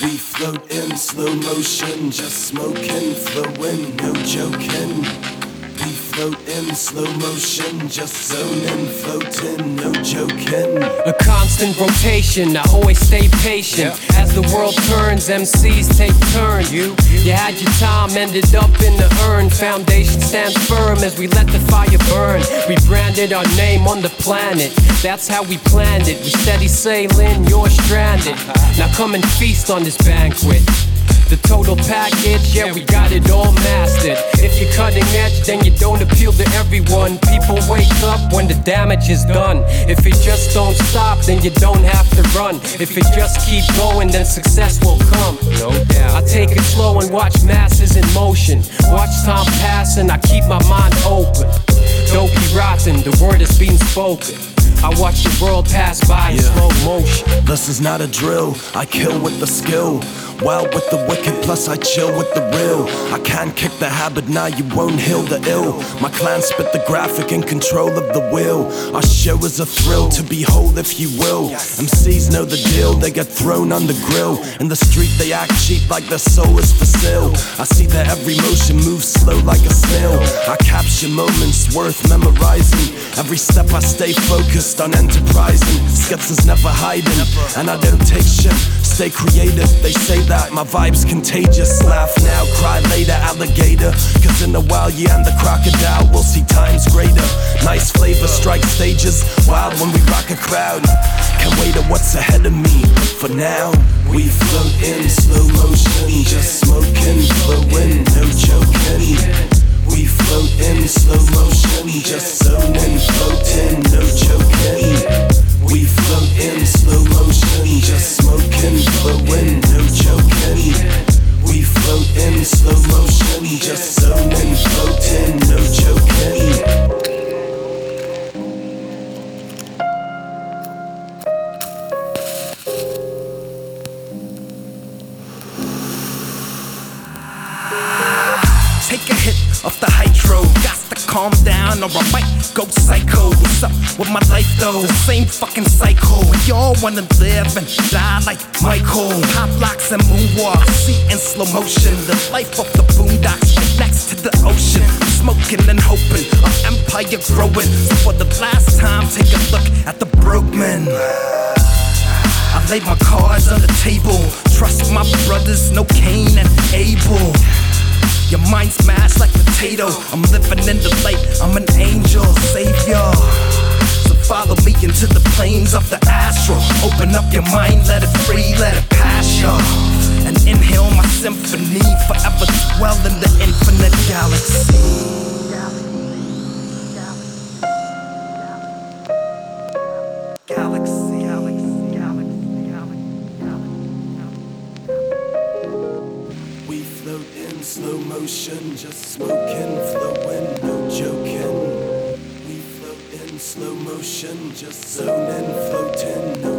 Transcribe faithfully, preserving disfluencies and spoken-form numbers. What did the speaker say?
We float in slow motion, just smoking, flowing, no joking. We float in slow motion, just zoning, floating, no joking. A constant rotation, I always stay patient. As the world turns, M Cs take turns. You, you had your time, ended up in the urn. Foundation stands firm as we let the fire burn. We branded our name on the planet, that's how we planned it. We steady sailing, you're stranded. Now come and feast on this banquet. The total package, yeah, we got it all mastered. If you're cutting edge, then you don't appeal to everyone. People wake up when the damage is done. If it just don't stop, then you don't have to run. If it just keep going, then success will come. No doubt. I take it slow and watch masses in motion. Watch time pass and I keep my mind open. Don't be rotten, the word is being spoken. I watch the world pass by in yeah. slow motion. This is not a drill, I kill with the skill. Wild with the wicked, plus I chill with the real. I can't kick the habit, now you won't heal the ill. My clan spit the graphic, in control of the wheel. Our show is a thrill to behold, if you will. M Cs know the deal, they get thrown on the grill. In the street they act cheap like their soul is for sale. I see their every motion move slow like a snail. I capture moments worth memorizing. Every step I stay focused on enterprising. Skits is never hiding, and I don't take shit. Stay creative, they say that my vibe's contagious. Laugh now, cry later, alligator. Cause in a while, yeah, and the crocodile will see times greater. Nice flavor, strike stages, wild when we rock a crowd. Can't wait at what's ahead of me, for now we float in slow motion, just smoking, flowing, no joking. We float in slow motion, just zoning, floating, no joking. We float in slow motion, just smoking, flowing, no joking. We float in slow motion, just zoning, floating, no joking. Take a hit off the hydro, got to calm down or I might go psycho. What's up with my life though? The same fucking cycle. We all wanna live and die like Michael. Hot blocks and moonwalks, see in slow motion. The life of the boondocks right next to the ocean. Smoking and hoping our empire growing. So for the last time, take a look at the Brokeman. I laid my cards on the table. Trust my brothers, no Cain and Abel. Your mind smashed like potato. I'm living in the light, I'm an angel, savior. So follow me into the plains of the astral. Open up your mind, let it free, let it pass you. And inhale my symphony, forever dwell in the infinite galaxy. Slow motion, just smoking, flowing, no joking. We float in slow motion, just zoning, floating, no